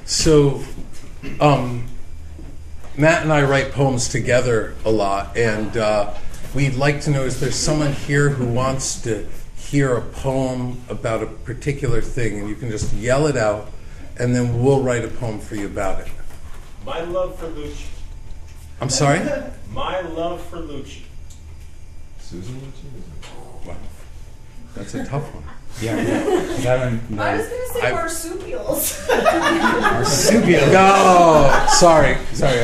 So, Matt and I write poems together a lot, and we'd like to know, is there someone here who wants to hear a poem about a particular thing? And you can just yell it out, and then we'll write a poem for you about it. My love for Lucci. I'm sorry? My love for Lucci. Susan Lucci? Wow. That's a tough one. Yeah. I was going to say marsupials. Marsupials. No, sorry.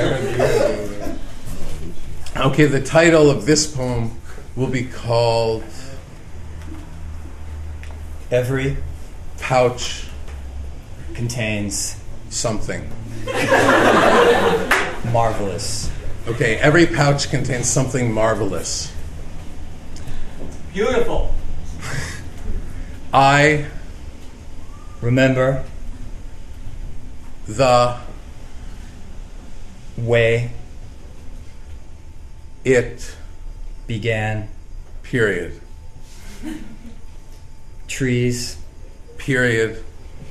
Okay, the title of this poem will be called Every Pouch contains Something. marvelous. Okay, every pouch contains something marvelous. Beautiful. I Remember the way it began. period. Trees, Period.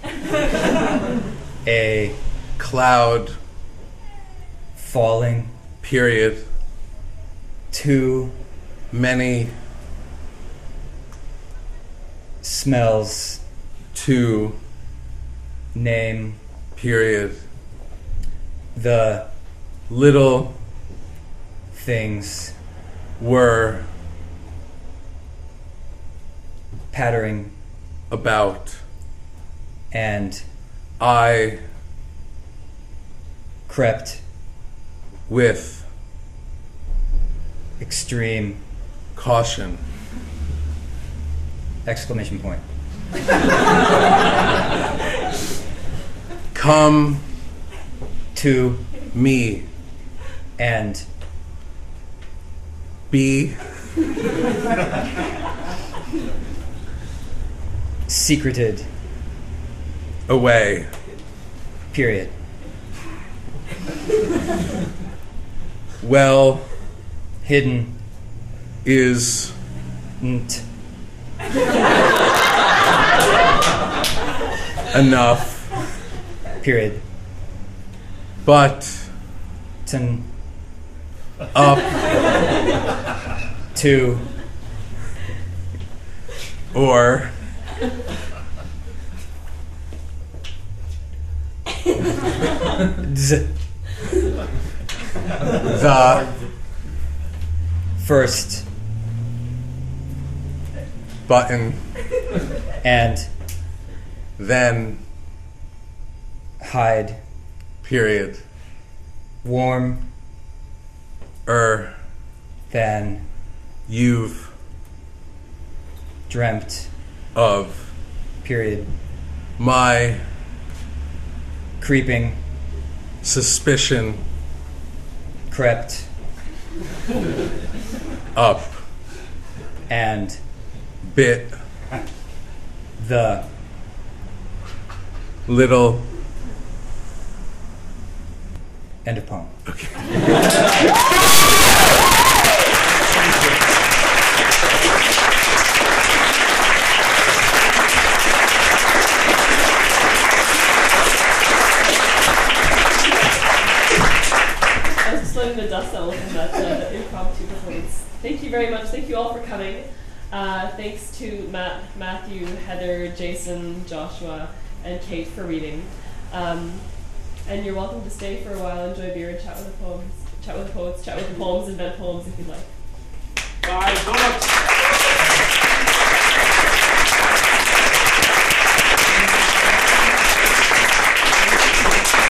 a Cloud. falling, Period. too Many. smells, To. name, Period. the Little. things, Were. pattering, About. and I. crept, With. extreme, Caution. exclamation point. Come. To Me. and Be. secreted, Away. period. Well. Hidden, Is. nt, Enough. period. But. Ten, Up. to, Or. z, The. first, Button. and Then. hide, Period. warm, than, You've. dreamt, Of. period. My. Creeping, Suspicion. crept, Up. and Bit. the Little. end of poem. I was just letting the dust settle from that impromptu performance. Thank you very much. Thank you all for coming. Thanks to Matt, Matthew, Heather, Jason, Joshua, and Kate for reading. And you're welcome to stay for a while, enjoy beer, and chat with the poets, chat with the poems, invent poems if you'd like. Bye, books.